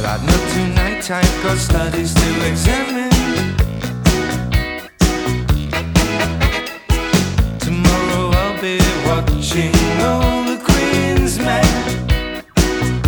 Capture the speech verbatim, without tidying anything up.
But not tonight, I've got studies to examine. Tomorrow I'll be watching